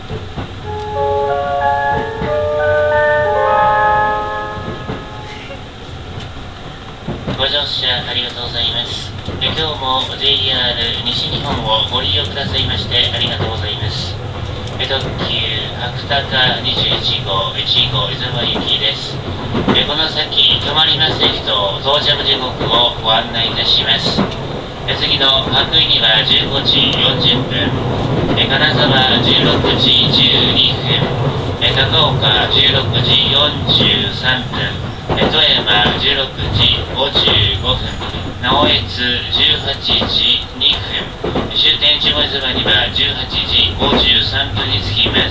ご乗車ありがとうございます。今日も JR 西日本をご利用くださいましてありがとうございます。特急白鷹21号1号伊沢行きです。この先止まりません人到着時刻をご案内いたします。次の白衣には15時40分、金沢16時12分、高岡16時43分、富山16時55分、直江津18時2分、終点越後伊沢には18時53分に着きます。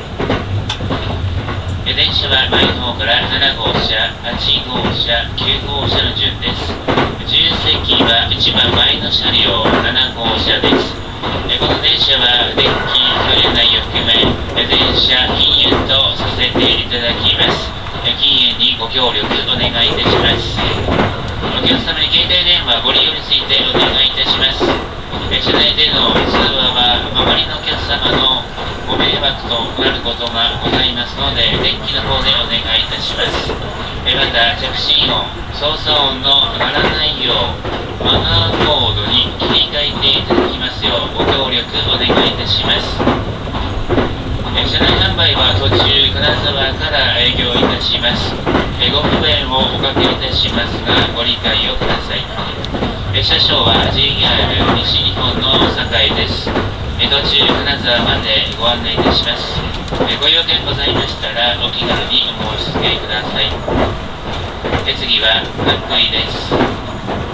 電車は前の方から7号車、8号車、9号車の順です。自由席は一番前の車両7号車です。この電車は電気、トイレ内を含め電車禁煙とさせていただきます。禁煙にご協力お願いいたします。お客様に携帯電話ご利用についてお願いいたします。車内での通話は周りのお客様のご迷惑となることがございますので、電気の方でお願いいたします。また着信音、操作音の鳴らないようマナーモードに切り替えていただきますようご協力お願いいたします。車内販売は途中金沢から営業いたします。ご不便をおかけいたしますがご理解をください。車掌は JR 西日本の堺です。途中金沢までご案内いたします。ご用件ございましたらお気軽にお申し付けください。次は白衣です。